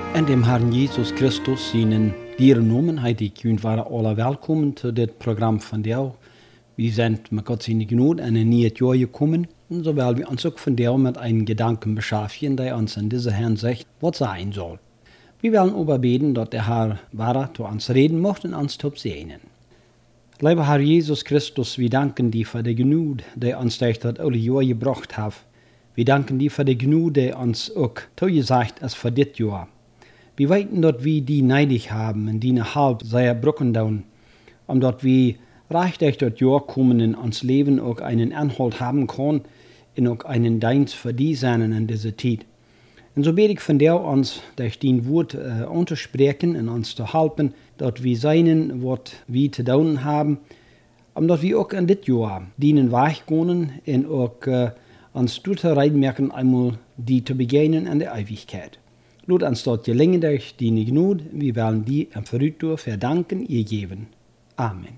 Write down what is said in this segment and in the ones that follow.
En dem Herrn Jesus Christus seinen dieren nomen, heet jullie waren alle welkom tot dit programma van jou. We zijn met Gott zijn genade en een nieuw jaar gekomen, en zo willen we ons ook van jou met een gedanken beschäftigen, die ons in deze Hinsicht wat zijn soll. Wir wollen aber beten, dass der Herr wahrer zu uns reden mocht und uns zu segnen. Lieber Herr Jesus Christus, wir danken dir für die Gnade, die uns durch das alle Jahr gebracht hat. Wir danken dir für die Gnade, die uns auch zugesagt ist für dit Jahr. Wir weten, dass wir die neidig haben und die halb sehr brücken down, dass wir recht durch das Jahr kommen und uns Leben auch einen Anhalt haben können und auch einen Dienst für die sein in dieser Zeit. Und so bete ich von dir uns durch dein Wort untersprechen und uns zu helfen, dass wir seinen, was wir zu tun haben, und dass wir auch in dit Jahr dienen Weg gehen und auch uns dort reinmerken, einmal die zu begegnen in der Ewigkeit. Lass uns dort gelingen durch deine Gnade, wir wollen dir am Verrückten verdanken, ihr geben. Amen.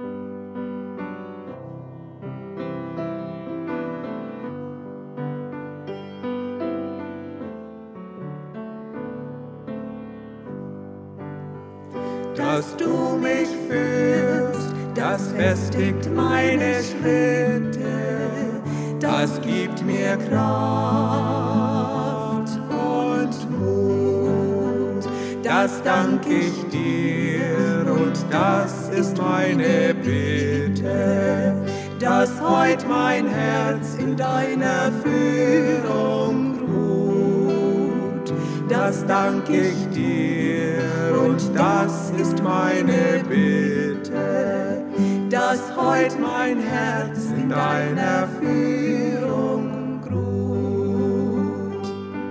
Dass du mich führst, das festigt meine Schritte, das gibt mir Kraft und Mut. Das danke ich dir und das ist meine Bitte, dass heut mein Herz in deiner Führung ruht. Das danke ich dir und das ist meine Bitte, dass heut mein Herz in deiner Führung ruht.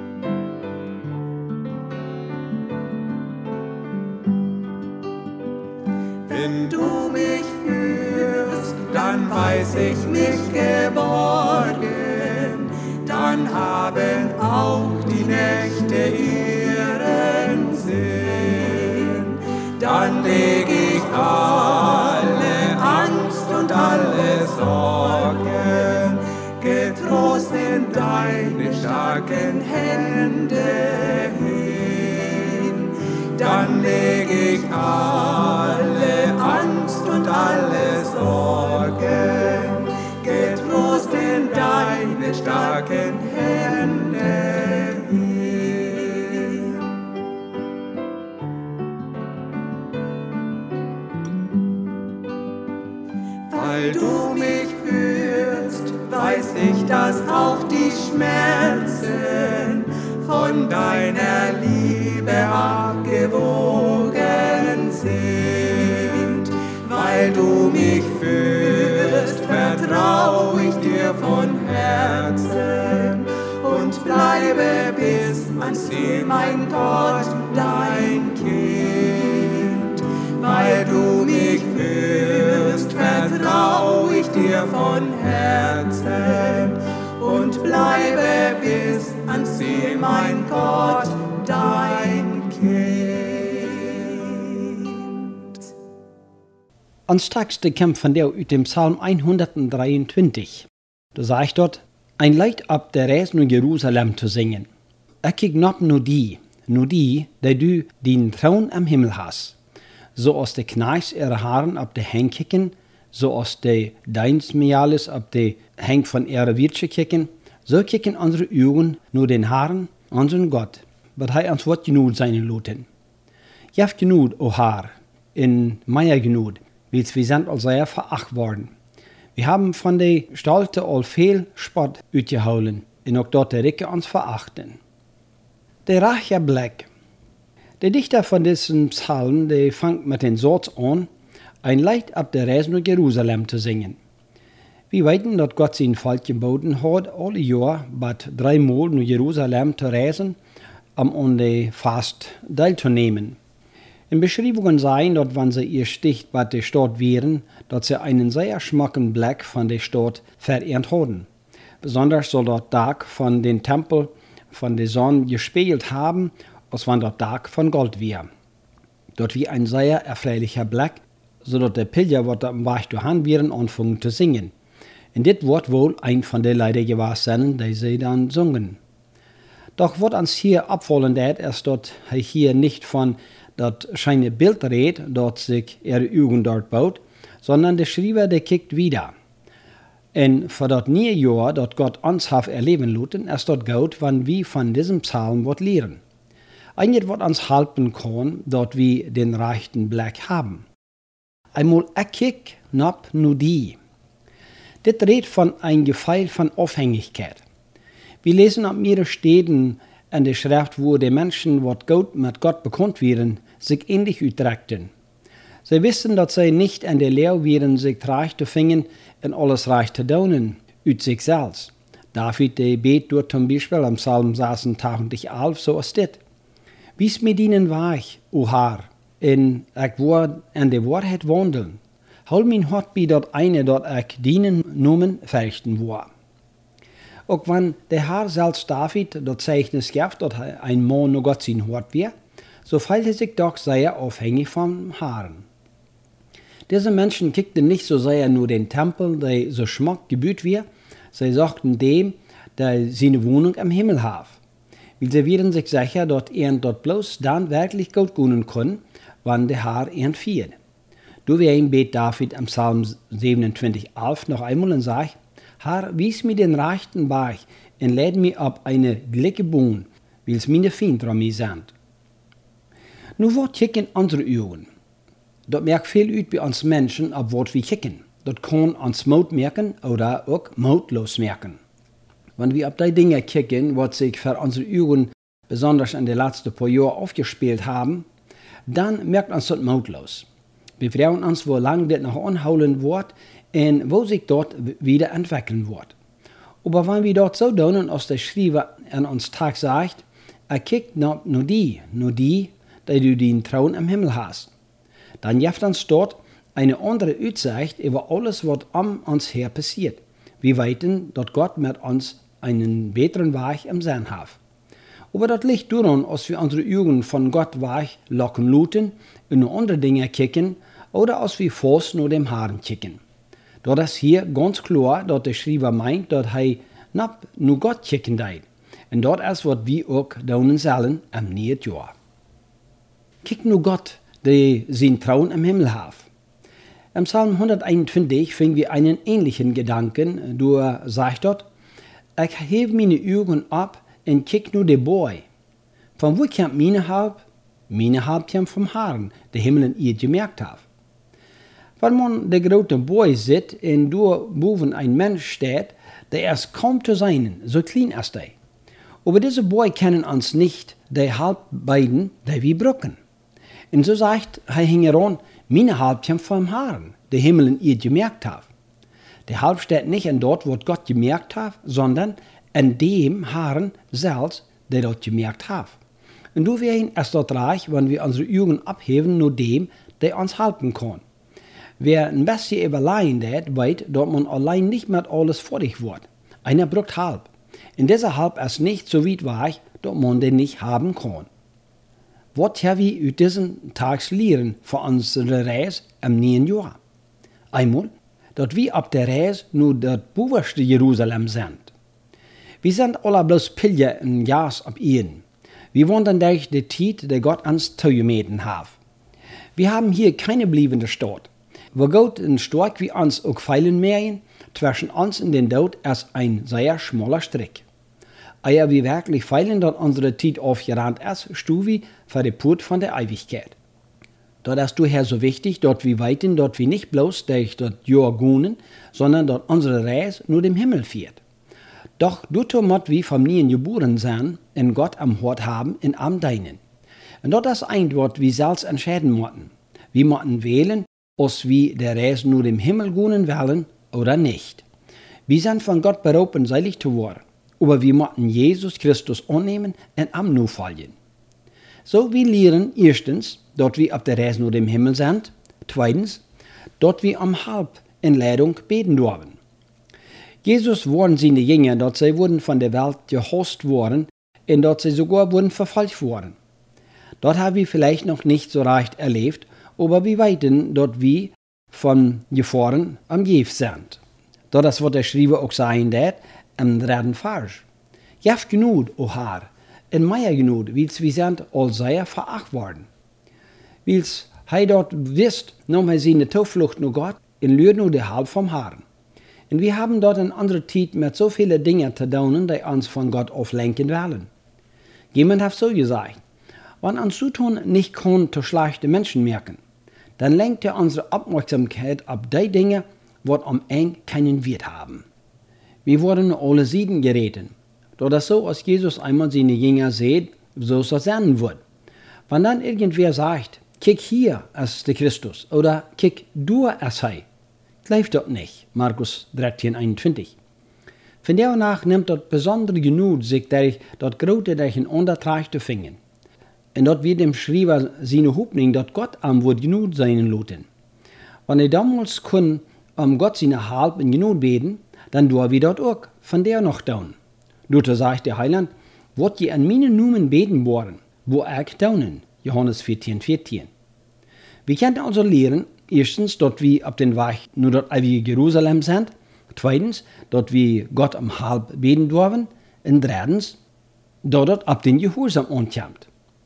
Wenn du mich führst, dann weiß ich mich geborgen, dann haben auch die Nächte ihren Sinn. Dann leg ich alle Angst und alle Sorgen getrost in deine starken Hände hin. Dann leg ich alle Angst und alle Sorgen getrost in deine starken Hände hin. Weil du mich führst, weiß ich, dass auch die Schmerzen von deiner Liebe abgewogen sind. Weil du mich führst, vertrau ich dir von Herzen und bleibe bis ans Ziel, mein Gott, dein Kind. Weil du mich führst, vertrau ich dir von Herzen und bleibe bis ans Ziel, mein Gott, dein Kind. Ons tekst komt van jou uit dem Psalm 123. Da sagt dort, ein Lied ab der Reise nach Jerusalem zu singen. Ich kijk nur die, die du den Thron am Himmel hast. So als de Kneis ihre Haaren ab de Heng kicken, so als de Deinsmealis ab de Heng von ihre Wirtsche kicken, so kicken unsere Augen nur den Haaren, unseren Gott, wat hij uns wat genug sein loten. Jef genug, o Haar, in meiner genug, wils wir sind als sehr veracht worden. Wir haben von der Stalte all viel Spott uitgehouden, und auch dort der Ricke uns verachten. Der reiche Blick. Der Dichter von diesem Psalm, der fängt mit den Satz an, ein Lied ab der Reise nach Jerusalem zu singen. Wir wissen, dass Gott sein Volk geboten hat, alle Jahr bat 3 Mal nach Jerusalem zu reisen, an der Fast teilzunehmen. In Beschreibungen seien, dass wenn sie ihr Sticht bei der Stadt wären, dass sie einen sehr schmacken Blick von der Stadt verehrt haben. Besonders soll dort Tag von den Tempel von der Sonne gespiegelt haben, als wenn dort Tag von Gold wäre. Dort wie ein sehr erfreulicher Blick, sodass der Pilger, was am Weg durch wären, anfangen zu singen. Und dit wird wohl ein von den Lieder gewesen sein, die sie dann singen. Doch wird uns hier abfallen, dass dort hier nicht von dat scheine Bild redet, dort sich ihre Augen dort baut, sondern der Schreiber, der kickt wieder. Und für das neue Jahr, das Gott uns hat erleben lassen, ist dort gut, wenn wir von diesem Psalm was lernen. Eigentlich wird uns helfen können, dort wir den rechten Blick haben. Einmal kick nab nu die. Das redet von ein Gefühl von Abhängigkeit. Wir lesen ab mehreren Städten in der Schrift, wo die Menschen, die mit Gott bekannt werden, sich ähnlich ausdrückten. Sie wissen, dass sie nicht in der Lehre wären, sich reich zu finden und alles reich zu tun, aus sich selbst. David, der bet dort zum Beispiel am Psalm 86,11, so ist das. Wies mir dienen weich, o Herr, und ich war in der Wahrheit wandeln. Hol mein Hort bei dort eine, dort ich dienen nomen verrichten war. Auch wenn der Herr selbst David dort Zeichnis gab, dass ein Mann nur Gott sein Hort wäre, so feilte sich doch sehr aufhängig vom Herrn. Diese Menschen kickten nicht so sehr nur den Tempel, der so schmuck gebüht wird, sie sagten dem, der seine Wohnung am Himmel hat. Weil sie waren sich sicher, dass dort bloß dann wirklich gut gehen können, wann der Herr führt. Du wirst bet David am Psalm 27,11 noch einmal und sagt, Herr, wies mir den rechten Weg und lädt mich ab eine glicke Bohn, weil es meine Feinde an mir sind. Nu wat kicken unsere Augen. Dat merkt viel uit bei uns Menschen, ab wat wir kicken. Dat kann uns Mut merken oder auch mutlos merken. Wenn wir ab die Dinge kicken, was sich für unsere Augen besonders in den letzten paar Jahren aufgespielt haben, dann merkt uns das mutlos. Wir fragen uns, wo lange das noch anholen wird und wo sich dort wieder entwickeln wird. Aber wenn wir dort so tun, als der Schreiber an uns Tag sagt, kickt nur die, die du den Thron im Himmel hast, dann gibt uns dort eine andere Aussicht über alles, was um uns her passiert. Wir wissen, dass Gott mit uns einen besseren Weg im Sinn hat. Aber das liegt daran, dass wir unsere Augen von Gott weg locken lassen und nur andere Dinge kicken oder als wir fast nur dem Herrn kicken. Dort ist hier ganz klar, dass der Schreiber meint, dass nur Gott kicken deit. Und dort ist, was wir auch tun sollen am neuen Jahr. Kick nur Gott, der seinen Thron im Himmel hat. Im Psalm 121 finden wir einen ähnlichen Gedanken. Du sagst dort, ich hebe meine Augen ab und kick nur den Boy. Von wo kommt meine Halb? Meine Halb kommt vom Herrn, der Himmel und ihr gemerkt hat. Wenn man der große Boy sieht und du boven ein Mensch steht, der ist kaum zu sein, so klein ist er. Aber diese Boy kennen uns nicht, der Halb beiden, der wir brücken. Und so sagt er hingeran, meine Halb kommt vom Herrn, der Himmel und ihr gemerkt hat. Der Halb steht nicht in dort, wo Gott gemerkt hat, sondern in dem Herrn selbst, der dort gemerkt hat. Und du wirst erst dort reich, wenn wir unsere Augen abheben, nur dem, der uns helfen kann. Wer ein bisschen überlein das, weiß, dass man allein nicht mit alles fertig wird. Einer braucht halb. In dieser Halb ist nicht so weit weg, dass man den nicht haben kann. Was haben wir aus diesen Tags lernen für unsere Reise im neuen Jahr? Einmal, dass wir ab der Reise nur das bewusste Jerusalem sind. Wir sind alle bloß Pilger und Jas ab Erden. Wir wandern durch die Zeit, die Gott uns zugemessen hat. Wir haben hier keine bleibende Stadt. Wo Gott ein Stark wie uns auch feilen mehr, zwischen uns und den Tod ist ein sehr schmaler Strick. Ehe wir wirklich feilen, dass unsere Zeit aufgerannt ist, stehen wir für die Put von der Ewigkeit. Dort ist daher so wichtig, dass wir weiten, dass wir nicht bloß durch das Jahr gehen, sondern dass unsere Reise nur dem Himmel führt. Doch dazu müssen wir vom Neuen geboren sein und Gott am Hort haben und am Deinen. Und dort ist ein Wort, wir selbst entscheiden müssen. Wir müssen wählen, ob wir der Reise nur dem Himmel gehen wollen oder nicht. Wir sind von Gott berufen, selig zu werden. Aber wir müssen Jesus Christus annehmen und am Nu folgen. So wir lernen erstens, dass wir auf der Reise nur dem Himmel sind. Zweitens, dass wir am Halb in Leitung beten dürfen. Jesus warnte seine Jünger, dass sie wurden von der Welt gehasst wurden und dass sie sogar wurden verfolgt wurden. Dort haben wir vielleicht noch nicht so recht erlebt, aber wir wissen, dass wir von Gefahren umgeben sind. Das wird der Schreiber auch sagen, im dritten Vers. Jaft genug, o Herr, in Meier genut, wils wir sind all sehr veracht worden. Wils hij dort wisst, nahm hij seine Zuflucht nur Gott und lürt nur de halb vom Haaren. Und wir haben dort in andere Zeit mit so viele Dinge zu tun, die uns von Gott auflenken wollen. Jemand hat so gesagt, wenn uns Zutun nicht kann zu schlechte Menschen merken, dann lenkt er unsere Aufmerksamkeit auf die Dinge, die am Ende keinen Wert haben. Wir wurden alle Sieden geräten, da das so, als Jesus einmal seine Jünger sieht, so es sein wird. Wenn dann irgendwer sagt, kick hier, als der Christus, oder kick du, als hij, gleift dort nicht, Markus 13, 21. Von der nach nimmt dort besondere Genut, sich dort grote durch ein Untertrag zu fingen. Und dort wird dem Schreiber seine Hoffnung, dort Gott am Wort Genut sein loten. Wenn er damals kun Gott seine Halb in Genut beten, dann tun wir dort auch von der noch down. Luther sagt der Heiland, wollt ihr an meinen Namen beten wollen, wo ich daunen, Johannes 14, 14. Wir können also lernen, erstens, dort wir auf den Weg nur dort ewige Jerusalem sind, zweitens, dort wir Gott am Halb beten dürfen, und drittens, dort auf den Gehorsam ankommt.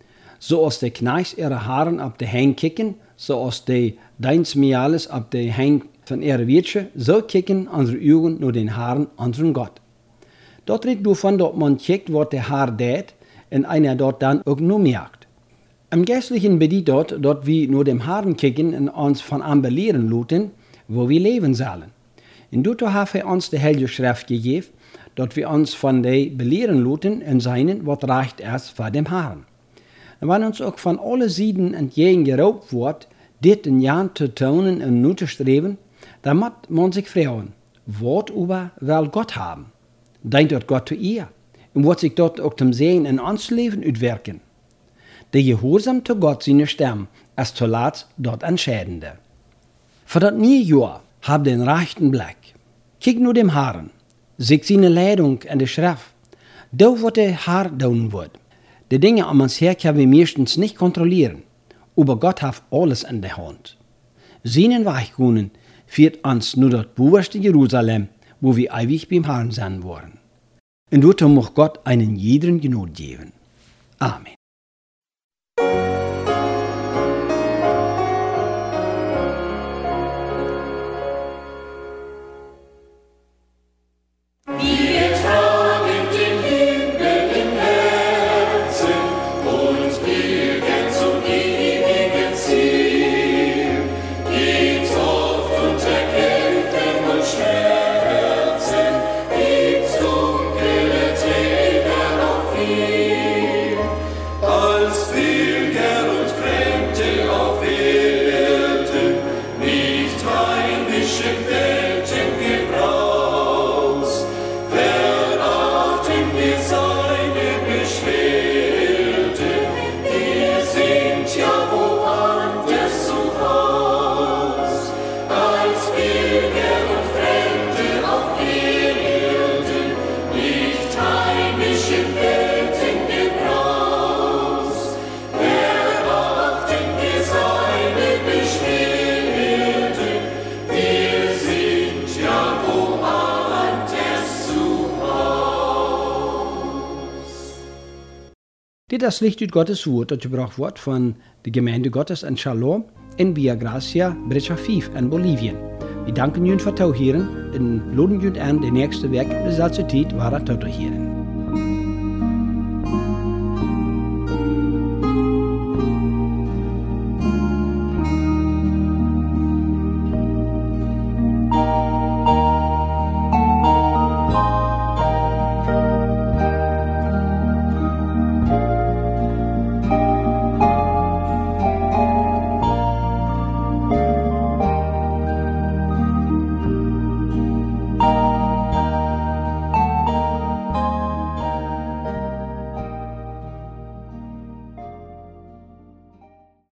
So als die Knechts ihre Haaren auf die Hänge kicken, so als die deins Miales auf die Hänge von ihrer Wirtsche, so kicken unsere Augen nur den Haaren unseren Gott. Dort redet davon, dass man kickt, was der Haar tät, und einer dort dann auch nur merkt. Im Geistlichen bedeutet dort wir nur dem Haaren kicken und uns von am belehren luten, wo wir leben sollen. Und dort hat er uns die Heilige Schrift gegeben, dort wir uns von der belehren luten und seinen, was reicht erst vor dem Haaren. Und wenn uns auch von allen Seiten entgegengeraubt wird, dit in Jahren zu tun und nur zu streben, dann muss man sich fragen, was über will Gott haben? Denkt dort Gott zu ihr? Und wird sich dort auch zum Sehen in uns Leben utwerken? Der Gehorsam zu Gott seine Stimme ist zuletzt dort entscheidender. Für das neue Jahr hab den rechten Blick. Kick nur dem Haaren, sich seine Leitung in der Schrift. Da wird der Haar tun wird. Die Dinge um uns her können wir meistens nicht kontrollieren, aber Gott hat alles in der Hand. Seinen Weichgründen führt uns nur das bewusste Jerusalem, wo wir ewig beim Herrn sein wollen. Und dort muss Gott einen jeden Genut geben. Amen. Das Licht ut Gottes Wort, das gebraucht wird von der Gemeinde Gottes in Shalom in Via Gracia, Brecha 5 in Bolivien. Wir danken Ihnen für Tauhieren und laden Ihnen an, die nächste Weg, die Salzität, war zu hören.